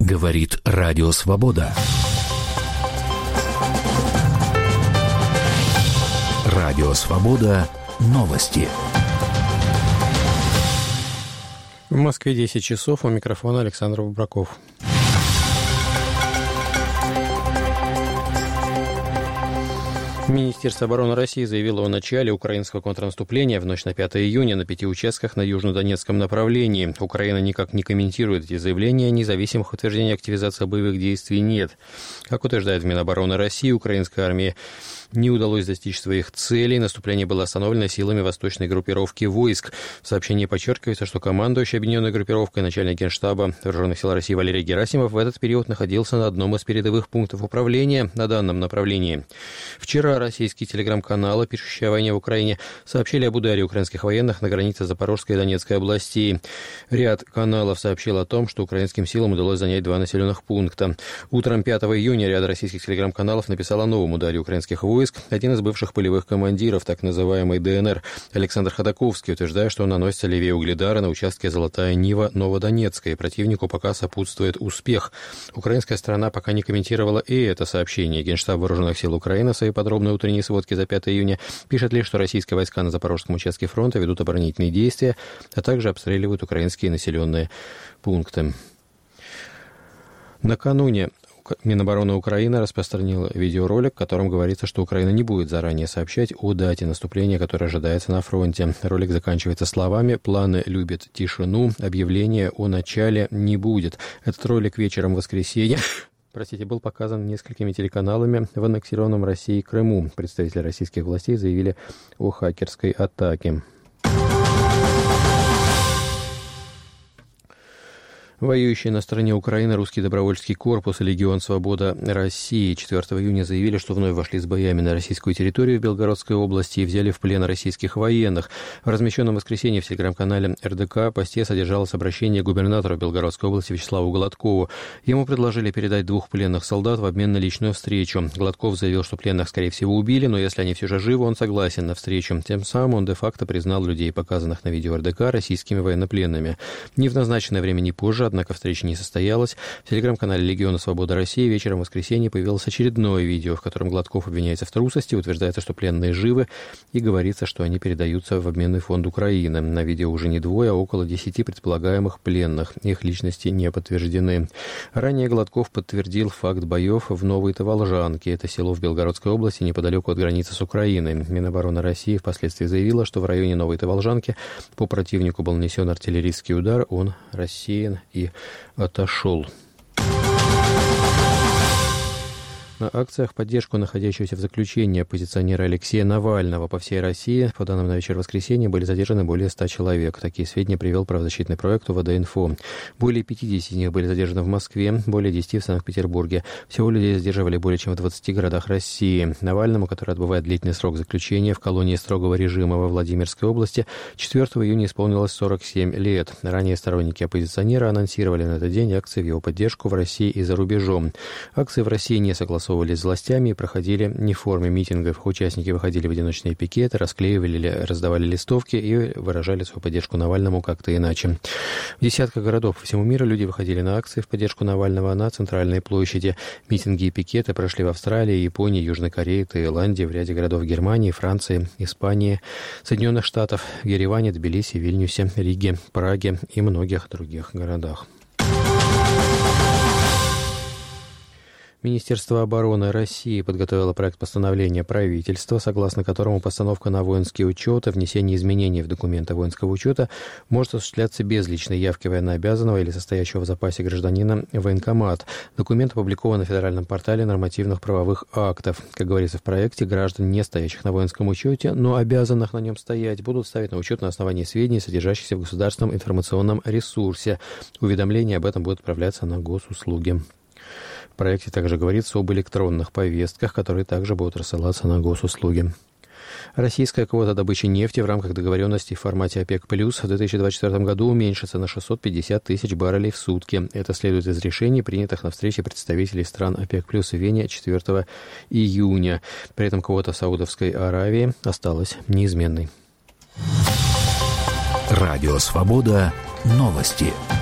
Говорит Радио Свобода. Радио Свобода. Новости. В Москве 10 часов. У микрофона Александр Бубраков. Министерство обороны России заявило о начале украинского контрнаступления в ночь на 5 июня на 5 участках на южнодонецком направлении. Украина никак не комментирует эти заявления, независимых утверждений активизации боевых действий нет. Как утверждает Минобороны России, украинская армия не удалось достичь своих целей. Наступление было остановлено силами восточной группировки войск. В сообщении подчеркивается, что командующий объединенной группировкой начальник Генштаба Вооруженных сил России Валерий Герасимов в этот период находился на одном из передовых пунктов управления на данном направлении. Вчера российские телеграм-каналы, пишущие о войне в Украине, сообщили об ударе украинских военных на границе Запорожской и Донецкой областей. Ряд каналов сообщил о том, что украинским силам удалось занять 2 населенных пункта. Утром 5 июня ряд российских телеграм-каналов написал о новом ударе украинских войск. Один из бывших полевых командиров, так называемой ДНР, Александр Ходаковский, утверждает, что он наносится левее Угледара на участке Золотая Нива Новодонецка, и противнику пока сопутствует успех. Украинская сторона пока не комментировала и это сообщение. Генштаб Вооруженных сил Украины в своей подробной утренней сводке за 5 июня пишет лишь, что российские войска на Запорожском участке фронта ведут оборонительные действия, а также обстреливают украинские населенные пункты. Накануне Минобороны Украины распространила видеоролик, в котором говорится, что Украина не будет заранее сообщать о дате наступления, которое ожидается на фронте. Ролик заканчивается словами: «Планы любят тишину, объявления о начале не будет». Этот ролик вечером воскресенья был показан несколькими телеканалами в аннексированном Россией Крыму. Представители российских властей заявили о хакерской атаке. Воюющие на стороне Украины русский добровольческий корпус и Легион Свобода России 4 июня заявили, что вновь вошли с боями на российскую территорию в Белгородской области и взяли в плен российских военных. В размещенном в воскресенье в телеграм-канале РДК посте содержалось обращение к губернатору Белгородской области Вячеславу Гладкову. Ему предложили передать 2 пленных солдат в обмен на личную встречу. Гладков заявил, что пленных, скорее всего, убили, но если они все же живы, он согласен на встречу. Тем самым он де-факто признал людей, показанных на видео РДК, российскими военнопленными. Ни в назначенное время, ни позже, однако встреча не состоялась. В телеграм-канале Легиона Свобода России вечером в воскресенье появилось очередное видео, в котором Гладков обвиняется в трусости, утверждается, что пленные живы, и говорится, что они передаются в обменный фонд Украины. На видео уже не 2, а около 10 предполагаемых пленных. Их личности не подтверждены. Ранее Гладков подтвердил факт боев в Новой Таволжанке. Это село в Белгородской области, неподалеку от границы с Украиной. Минобороны России впоследствии заявила, что в районе Новой Таволжанки по противнику был нанесен артиллерийский удар, он рассеян и отошел. На акциях в поддержку находящегося в заключении оппозиционера Алексея Навального по всей России, по данным на вечер воскресенья, были задержаны более 100 человек. Такие сведения привел правозащитный проект УВД-Инфо. Более 50 из них были задержаны в Москве, более 10 в Санкт-Петербурге. Всего людей задерживали более чем в 20 городах России. Навальному, который отбывает длительный срок заключения в колонии строгого режима во Владимирской области, 4 июня исполнилось 47 лет. Ранее сторонники оппозиционера анонсировали на этот день акции в его поддержку в России и за рубежом. Акции в России не согласовывались с властями и проходили не в форме митингов. Участники выходили в одиночные пикеты, расклеивали, раздавали листовки и выражали свою поддержку Навальному как-то иначе. В десятках городов по всему миру люди выходили на акции в поддержку Навального на центральной площади. Митинги и пикеты прошли в Австралии, Японии, Южной Корее, Таиланде, в ряде городов Германии, Франции, Испании, Соединенных Штатов, в Ереване, Тбилиси, Вильнюсе, Риге, Праге и многих других городах. Министерство обороны России подготовило проект постановления правительства, согласно которому постановка на воинский учет и внесение изменений в документы воинского учета может осуществляться без личной явки военнообязанного или состоящего в запасе гражданина в военкомат. Документ опубликован на федеральном портале нормативных правовых актов. Как говорится в проекте, граждан, не стоящих на воинском учете, но обязанных на нем стоять, будут ставить на учет на основании сведений, содержащихся в государственном информационном ресурсе. Уведомления об этом будут отправляться на госуслуги. В проекте также говорится об электронных повестках, которые также будут рассылаться на госуслуги. Российская квота добычи нефти в рамках договоренности в формате ОПЕК+ в 2024 году уменьшится на 650 тысяч баррелей в сутки. Это следует из решений, принятых на встрече представителей стран ОПЕК+ в Вене 4 июня. При этом квота Саудовской Аравии осталась неизменной. Радио Свобода. Новости.